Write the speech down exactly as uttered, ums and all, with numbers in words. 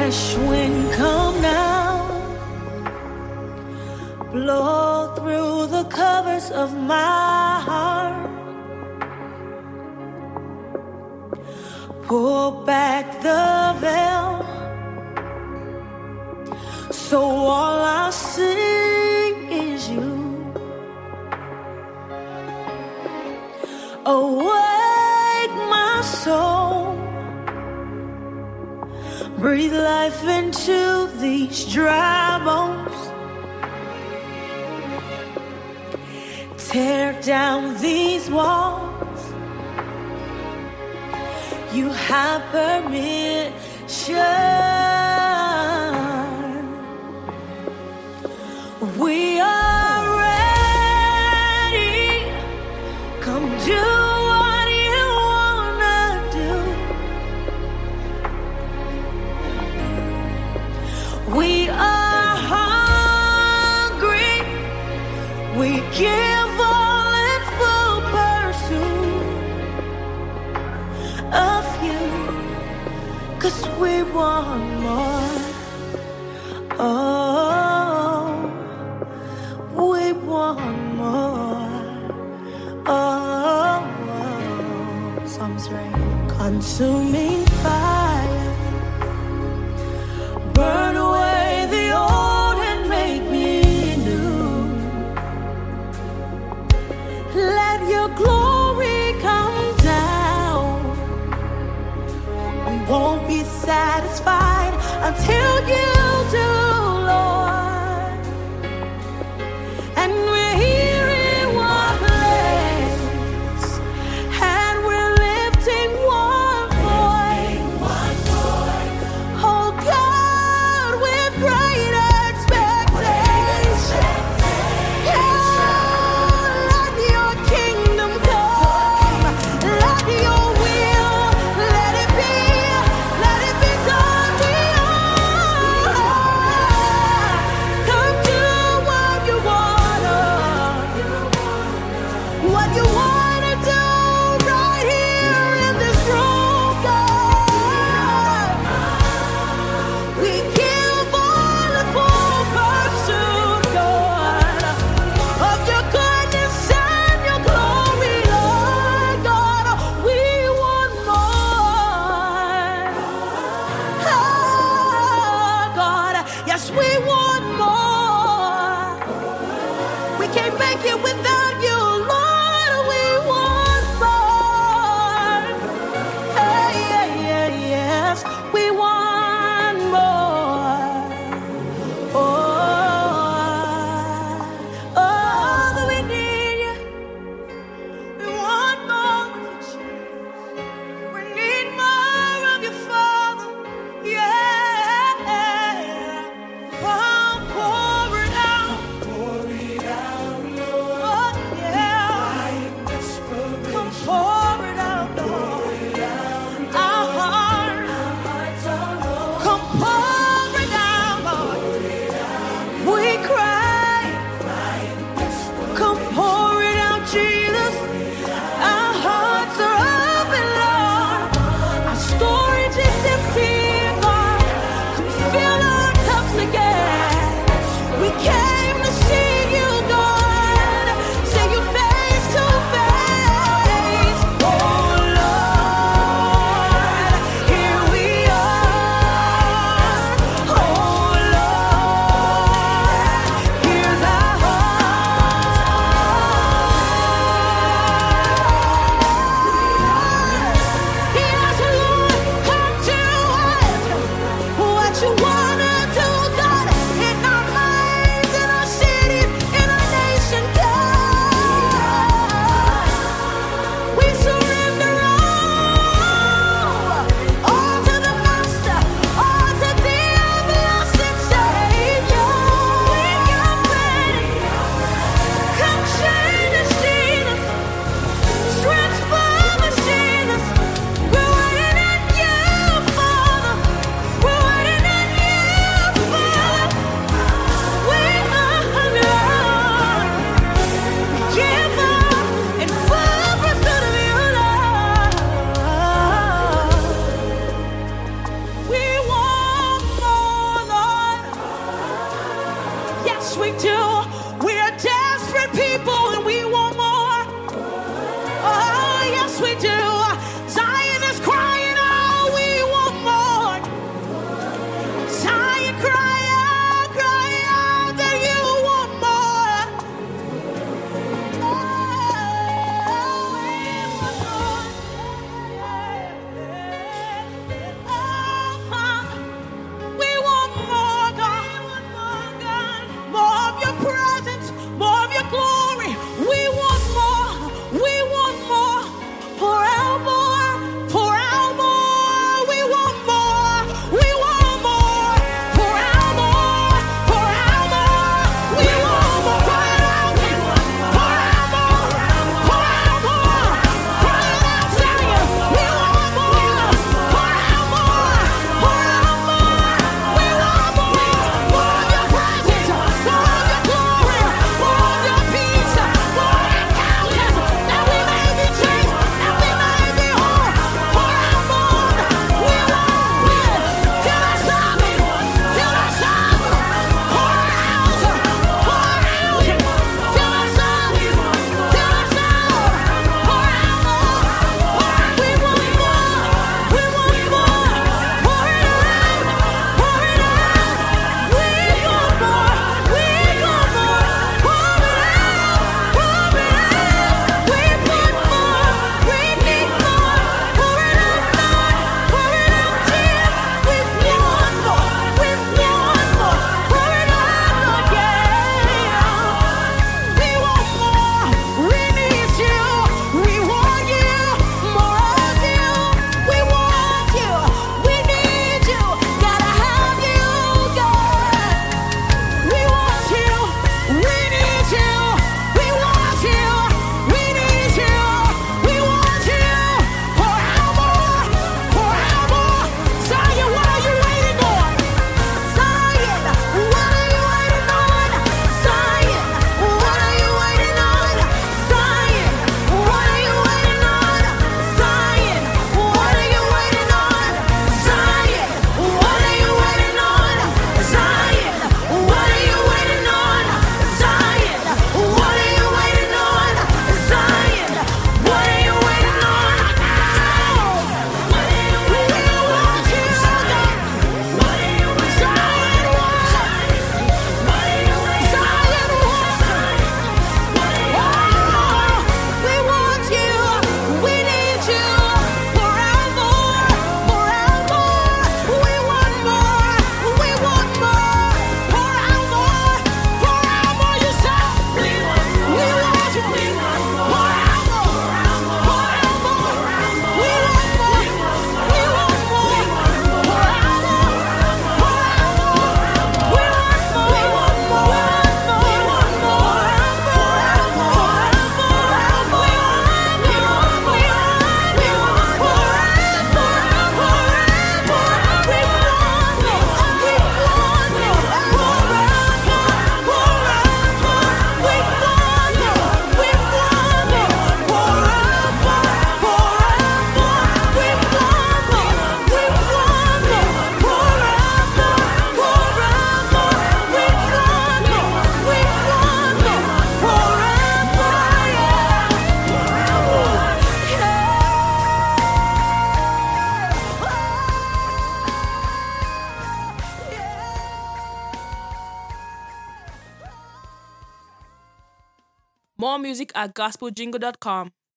fresh wind come now, blow through the covers of my heart, pull back the veil, so all I see is you. Awake my soul, breathe life into these dry bones, tear down these walls. You have permission. We are ready. Come do what you wanna do. We are hungry. We give all in full pursuit of you, 'cause we want more. Oh, we want more. Oh, Psalms right. Consuming fire, burn away the old and make me new. Let your glory come down. We won't be satisfied until you do, Lord. And we're here in one place, and we're lifting one voice. Oh God, with great expectation. Yeah, let your kingdom come. Let your will, let it be, let it be done. We are. Come do what you wanna, what you wanna do right here in this room, God. We give all the full pursuit, God, of your goodness and your glory, Lord God. We want more. Oh, God, yes, we want more. We can't make it without you, Lord. We want more. Hey, yeah, yeah, yes, we want more. Oh, oh, that we need you. We want more of you, Jesus. We need more of your Father. Yeah. Oh, we do. We are desperate people and we want more. Oh, yes, we do. Zion is crying out, we want more. Zion, cry out, cry out that you want more. Oh, we want more. Oh, we want more, God. More of your presence, more of your glory. We want more. We want more. Pour out more. Pour out more. We want more. We want more. Pour out more. Pour out more. We want more. Pour it out. Pour out more. Pour out more. Pour it out, Zion. We want more. Pour out more. Pour out more. We want more. More of your presence. More of your glory. More of your peace. More encounters. That we may be changed. That we may be whole. Pour out more. We want more. Fill us up. Fill us up. Pour out. Pour out. Fill us up. Fill us up. Pour out more. We want more. We want more. Pour it out. Pour it out. We want more. We want more. Pour it out. Pour it out. We want more. We need more. Pour it out, Lord. Pour it out, Jesus. We want more. We want more. Pour it out, Lord. Yeah. We want more. We need you. We want you. More of you. We want you. We need you. Gotta have you, God. We want you. We need you. We want you. We need you. We want you. Pour out more. Pour out more. Zion, what are you waiting on? Zion, what are you waiting on? Zion, what are you waiting on? Zion, what are you waiting on? Zion, what are you waiting on? Zion, what are you waiting on? Zion, what are you waiting on? Zion, what are you waiting on? Zion, what are you waiting on? We want you, God. Zion, what? Zion, what? Oh, we want you. We need you. Pour out more. Pour out more. We want more. We want more. Pour out more. Pour out more. You said we want more. We want you. We want more. Pour out more. Pour out more. We want more. We want more. Pour out more. Pour out more. We want more. We want more. We want more. Pour out more. Pour out more. We want more. We want more. Pour out more. Pour out more. We want more. We want more. Pour out more. Pour out more. We want more. We want more. Pour out more. Pour out more. We want more. We want more. Pour out more. Pour out more. We want more. We want more. Pour out more. More music at gospel jingle dot com.